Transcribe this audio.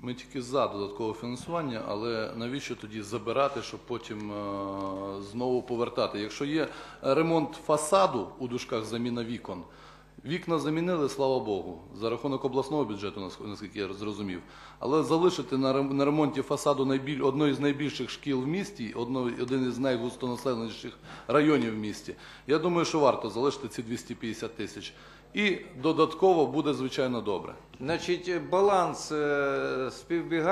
Ми тільки за додаткове фінансування, але навіщо тоді забирати, щоб потім знову повертати? Якщо є ремонт фасаду, у дужках заміна вікон, вікна замінили, слава Богу, за рахунок обласного бюджету, наскільки я зрозумів. Але залишити на ремонті фасаду одної з найбільших шкіл в місті, один із найгустонаселеніших районів в місті, я думаю, що варто залишити ці 250 тисяч. І додатково буде, звичайно, добре. Значить, баланс співбігання